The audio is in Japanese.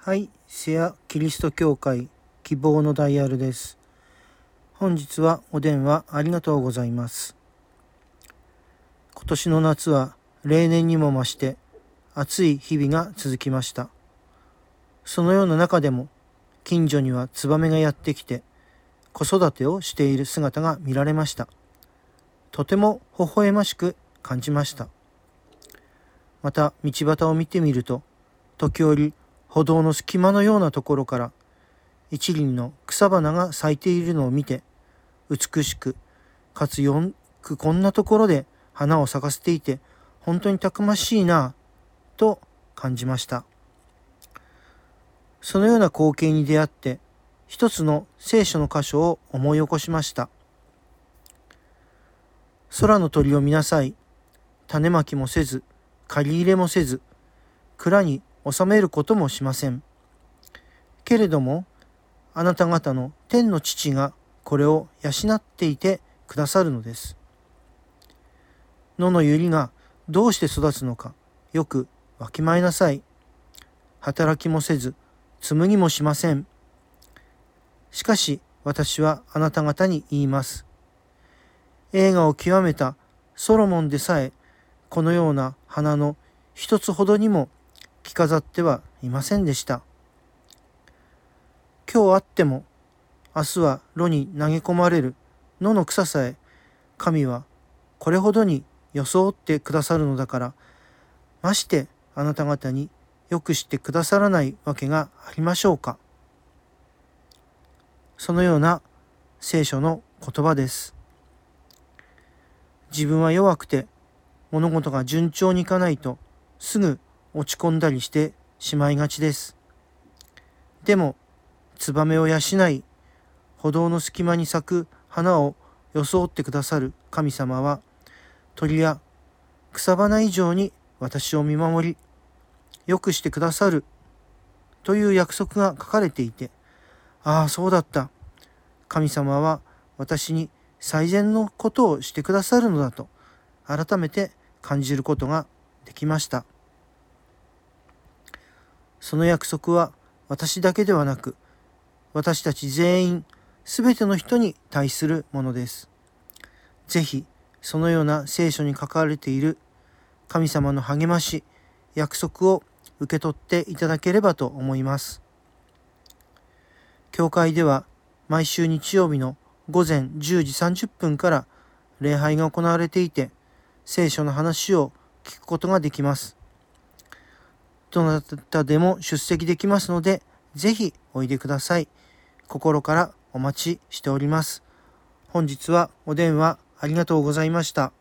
はい、セアキリスト教会希望のダイヤルです。本日はお電話ありがとうございます。今年の夏は例年にも増して暑い日々が続きました。そのような中でも近所にはツバメがやってきて子育てをしている姿が見られました。とても微笑ましく感じました。また道端を見てみると、時折歩道の隙間のようなところから一輪の草花が咲いているのを見て、美しくかつよくこんなところで花を咲かせていて本当にたくましいなぁと感じました。そのような光景に出会って一つの聖書の箇所を思い起こしました。空の鳥を見なさい。種まきもせず刈り入れもせず蔵に収めることもしません。けれどもあなた方の天の父がこれを養っていてくださるのです。野の百合がどうして育つのかよくわきまえなさい。働きもせず紡ぎもしません。しかし私はあなた方に言います。栄華を極めたソロモンでさえこのような花の一つほどにも着飾ってはいませんでした。今日あっても明日は炉に投げ込まれる野の草さえ神はこれほどに装ってくださるのだから、ましてあなた方によくしてくださらないわけがありましょうか。そのような聖書の言葉です。自分は弱くて物事が順調にいかないとすぐ落ち込んだりしてしまいがちです。でもツバメを養い歩道の隙間に咲く花を装ってくださる神様は鳥や草花以上に私を見守りよくしてくださるという約束が書かれていて、ああそうだった、神様は私に最善のことをしてくださるのだと改めて感じることができました。その約束は私だけではなく私たち全員すべての人に対するものです。ぜひそのような聖書に書かれている神様の励まし、約束を受け取っていただければと思います。教会では毎週日曜日の午前10時30分から礼拝が行われていて、聖書の話を聞くことができます。どなたでも出席できますので、ぜひおいでください。心からお待ちしております。本日はお電話ありがとうございました。